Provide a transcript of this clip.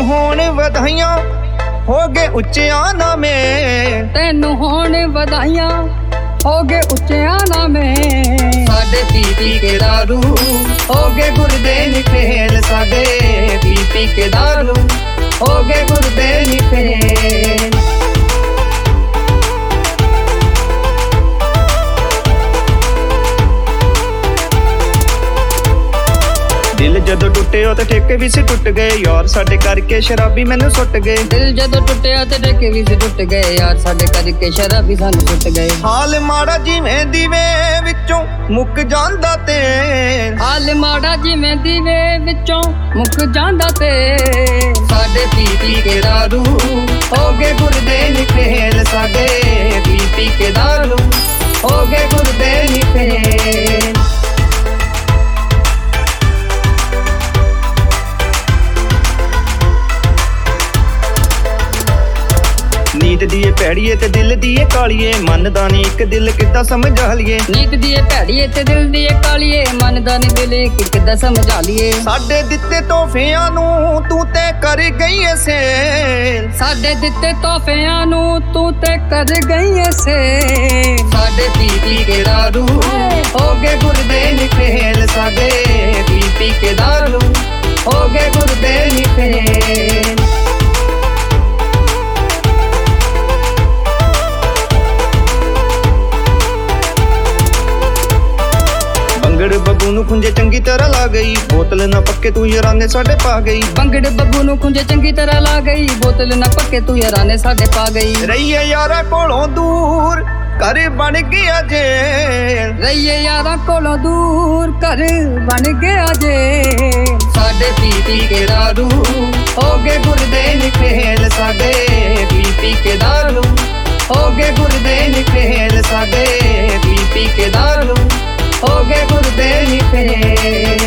ਹੋਣ ਵਧਾਈਆਂ ਹੋ ਗਏ ਉੱਚਿਆਂ ਨਾਮੇ, ਤੈਨੂੰ ਹੋਣ ਵਧਾਈਆਂ ਹੋ ਗਏ ਉੱਚਿਆਂ ਨਾਮੇ। ਸਾਡੇ ਪੀ ਪੀ ਕੇ ਦਾਰੂ ਹੋ ਗਏ ਗੁਰਦੇ ਨੀ ਫੇਲ, ਸਾਡੇ ਪੀ ਪੀ ਕੇ ਦਾਰੂ ਹੋ ਗਏ ਗੁਰਦੇ ਨੀ ਫੇਲ। ਦਿਲ ਜਦੋਂ ਟੁੱਟਿਆ ਤੇ ਠੇਕੇ ਵੀ ਸੀ ਟੁੱਟ ਗਏ ਯਾਰ, ਸਾਡੇ ਕਰਕੇ ਸ਼ਰਾਬੀ ਮੈਨੂੰ ਸੁੱਟ ਗਏ। ਦਿਲ ਜਦੋਂ ਟੁੱਟਿਆ ਤੇ ਠੇਕੇ ਵੀ ਟੁੱਟ ਗਏ ਯਾਰ, ਸਾਡੇ ਕਰਕੇ ਸ਼ਰਾਬੀ ਸਾਨੂੰ ਸੁੱਟ ਗਏ। ਹਾਲ ਮਾੜਾ ਜਿਵੇਂ ਦੀਵੇ ਵਿੱਚੋਂ ਮੁੱਕ ਜਾਂਦਾ ਤੇਲ, ਹਾਲ ਮਾੜਾ ਜਿਵੇਂ ਦੀਵੇ ਵਿੱਚੋਂ ਮੁੱਕ ਜਾਂਦਾ ਤੇਲ। ਸਾਡੇ ਪੀ ਪੀ ਕੇ ਦਾਰੂ ਹੋ ਗਏ ਗੁਰਦੇ ਨੀ ਫੇਲ, ਸਾਡੇ ਪੀ ਪੀ ਕੇ ਦਾਰੂ ਹੋ ਗਏ ਗੁਰਦੇ ਨੀ ਫੇਲ। ਨੀਤ ਦੀਏ ਭੈੜੀਏ ਤੇ ਦਿਲ ਦੀਏ ਕਾਲੀਏ, ਮੰਨਦਾ ਨੀ ਇੱਕ ਦਿਲ ਕਿੱਦਾਂ ਸਮਝਾ ਲਈਏ। ਨੀਤ ਦੀਏ ਭੈੜੀਏ ਤੇ ਦਿਲ ਦੀਏ ਕਾਲੀਏ, ਮੰਨਦਾ ਨੀ ਦਿਲ ਕਿੱਦਾਂ ਸਮਝਾ ਲਈਏ। ਸਾਡੇ ਦਿੱਤੇ ਤੋਹਫਿਆਂ ਨੂੰ ਤੂੰ ਤੇ ਕਰ ਗਈ ਏ ਸੇਲ, ਸਾਡੇ ਦਿੱਤੇ ਤੋਹਫਿਆਂ ਨੂੰ ਤੂੰ ਤੇ ਕਰ ਗਈ ਏ ਸੇਲ। ਸਾਡੇ ਪੀ ਪੀ ਕੇ ਦਾਰੂ ਹੋ ਗਏ ਗੁਰਦੇ ਨੀ ਫੇਲ, ਸਾਡੇ ਪੀ ਪੀ ਕੇ ਦਾਰੂ ਹੋ ਗਏ ਗੁਰਦੇ ਨੀ ਫੇਲ। ਬੰਗੜ ਬੱਬੂ ਨੂੰ ਖੁੰਝੇ ਚੰਗੀ ਤਰ੍ਹਾਂ ਲਾ ਗਈ, ਬੋਤਲ ਨਾ ਪੱਕੇ ਤੂੰ ਯਾਰਾਨੇ ਸਾਡੇ ਪਾ ਗਈ। ਬੰਗੜ ਬੱਬੂ ਨੂੰ ਖੁੰਝੇ ਚੰਗੀ ਤਰ੍ਹਾਂ ਲਾ ਗਈ, ਬੋਤਲ ਨਾ ਪੱਕੇ ਤੂੰ ਯਾਰਾਨੇ ਸਾਡੇ ਪਾ ਗਈ। ਰਹੀਏ ਯਾਰਾਂ ਕੋਲੋਂ ਦੂਰ ਘਰ ਬਣ ਗਿਆ ਜੇਲ, ਰਹੀਏ ਯਾਰਾਂ ਕੋਲੋਂ ਦੂਰ ਘਰ ਬਣ ਗਿਆ ਜੇ। ਸਾਡੇ ਪੀ ਪੀ ਕੇ ਦਾਰੂ ਹੋ ਗਏ ਗੁਰਦੇ ਨੀ ਫੇਲ, ਸਾਡੇ ਪੀ ਪੀ ਕੇ ਦਾਰੂ ਹੋ ਗਏ ਗੁਰਦੇ ਨੀ ਫੇਲ, ਸਾਡੇ ਪੀ ਪੀ ਕੇ ਦਾਰੂ ਹੋ ਗਏ ਗੁਰਦੇ ਨੀ ਫੇਲ।